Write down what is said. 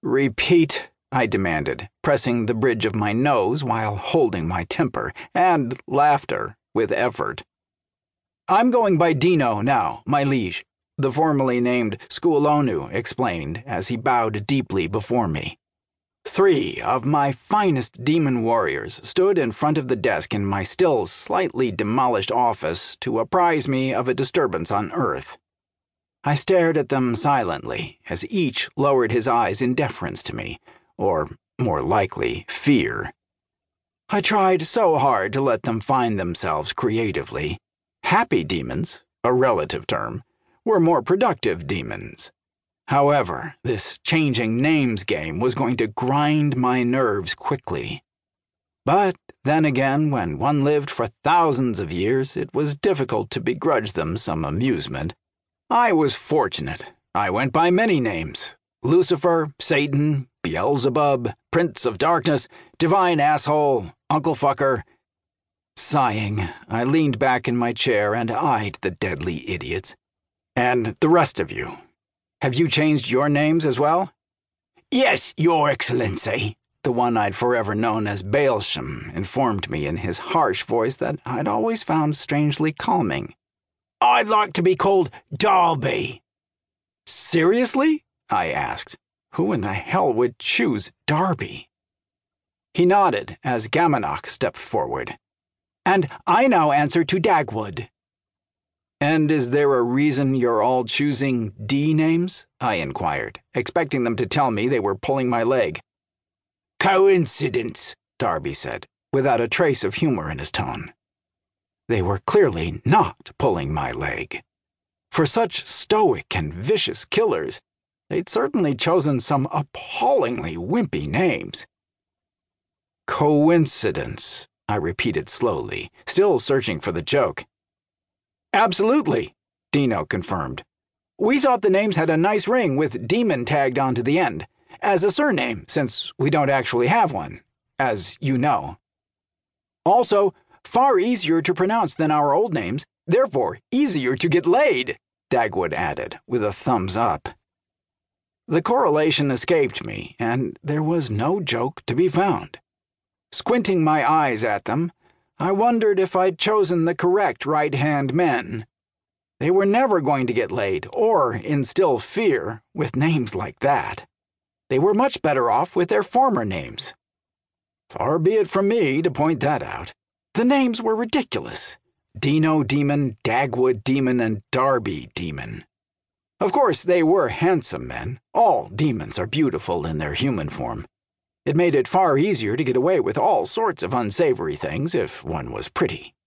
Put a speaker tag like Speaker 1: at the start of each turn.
Speaker 1: Repeat, I demanded, pressing the bridge of my nose while holding my temper and laughter with effort. I'm going by Dino now, my liege, the formerly named Skualonu explained as he bowed deeply before me. 3 of my finest demon warriors stood in front of the desk in my still slightly demolished office to apprise me of a disturbance on Earth. I stared at them silently as each lowered his eyes in deference to me, or, more likely, fear. I tried so hard to let them find themselves creatively. Happy demons, a relative term, were more productive demons. However, this changing names game was going to grind my nerves quickly. But then again, when one lived for thousands of years, it was difficult to begrudge them some amusement. I was fortunate. I went by many names: Lucifer, Satan, Beelzebub, Prince of Darkness, Divine Asshole, Uncle Fucker. Sighing, I leaned back in my chair and eyed the deadly idiots. And the rest of you. Have you changed your names as well? Yes, Your Excellency, the one I'd forever known as Baelsham informed me in his harsh voice that I'd always found strangely calming. I'd like to be called Darby. Seriously? I asked. Who in the hell would choose Darby? He nodded as Gamanok stepped forward. And I now answer to Dagwood. And is there a reason you're all choosing D names? I inquired, expecting them to tell me they were pulling my leg. Coincidence, Darby said, without a trace of humor in his tone. They were clearly not pulling my leg. For such stoic and vicious killers, they'd certainly chosen some appallingly wimpy names. Coincidence, I repeated slowly, still searching for the joke. Absolutely, Dino confirmed. We thought the names had a nice ring with demon tagged onto the end, as a surname, since we don't actually have one, as you know. Also, far easier to pronounce than our old names, therefore easier to get laid, Dagwood added, with a thumbs up. The correlation escaped me, and there was no joke to be found. Squinting my eyes at them, I wondered if I'd chosen the correct right-hand men. They were never going to get laid or instill fear with names like that. They were much better off with their former names. Far be it from me to point that out. The names were ridiculous. Dino Demon, Dagwood Demon, and Darby Demon. Of course, they were handsome men. All demons are beautiful in their human form. It made it far easier to get away with all sorts of unsavory things if one was pretty.